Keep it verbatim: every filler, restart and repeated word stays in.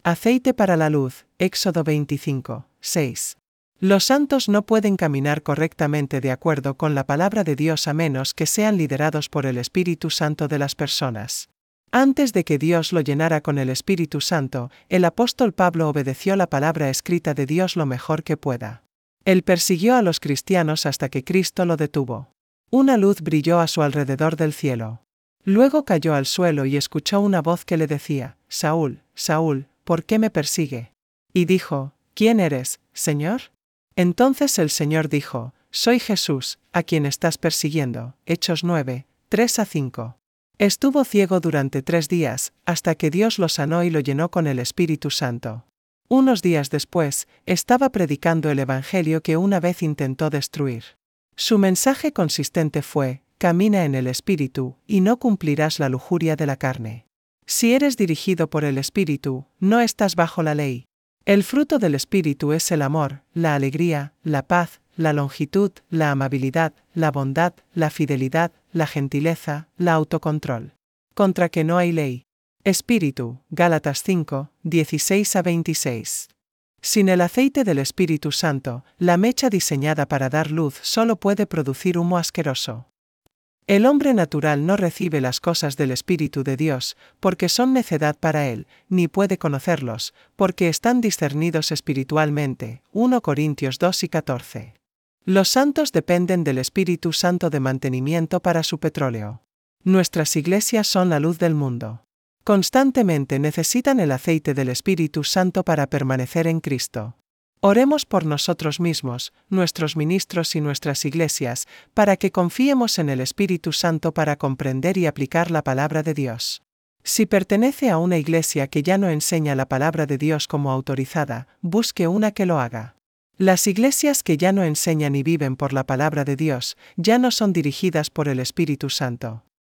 Aceite para la luz, Éxodo veinticinco, seis. Los santos no pueden caminar correctamente de acuerdo con la palabra de Dios a menos que sean liderados por el Espíritu Santo de las personas. Antes de que Dios lo llenara con el Espíritu Santo, el apóstol Pablo obedeció la palabra escrita de Dios lo mejor que pueda. Él persiguió a los cristianos hasta que Cristo lo detuvo. Una luz brilló a su alrededor del cielo. Luego cayó al suelo y escuchó una voz que le decía: Saúl, Saúl, ¿por qué me persigue? Y dijo: ¿Quién eres, Señor? Entonces el Señor dijo: Soy Jesús, a quien estás persiguiendo. Hechos nueve, tres a cinco. Estuvo ciego durante tres días, hasta que Dios lo sanó y lo llenó con el Espíritu Santo. Unos días después, estaba predicando el Evangelio que una vez intentó destruir. Su mensaje consistente fue: camina en el Espíritu, y no cumplirás la lujuria de la carne. Si eres dirigido por el Espíritu, no estás bajo la ley. El fruto del Espíritu es el amor, la alegría, la paz, la longitud, la amabilidad, la bondad, la fidelidad, la gentileza, la autocontrol. Contra que no hay ley. Espíritu, Gálatas cinco, dieciséis a veintiséis. Sin el aceite del Espíritu Santo, la mecha diseñada para dar luz solo puede producir humo asqueroso. El hombre natural no recibe las cosas del Espíritu de Dios, porque son necedad para él, ni puede conocerlos, porque están discernidos espiritualmente. primera Corintios dos y catorce. Los santos dependen del Espíritu Santo de mantenimiento para su petróleo. Nuestras iglesias son la luz del mundo. Constantemente necesitan el aceite del Espíritu Santo para permanecer en Cristo. Oremos por nosotros mismos, nuestros ministros y nuestras iglesias, para que confiemos en el Espíritu Santo para comprender y aplicar la palabra de Dios. Si pertenece a una iglesia que ya no enseña la palabra de Dios como autorizada, busque una que lo haga. Las iglesias que ya no enseñan y viven por la palabra de Dios, ya no son dirigidas por el Espíritu Santo.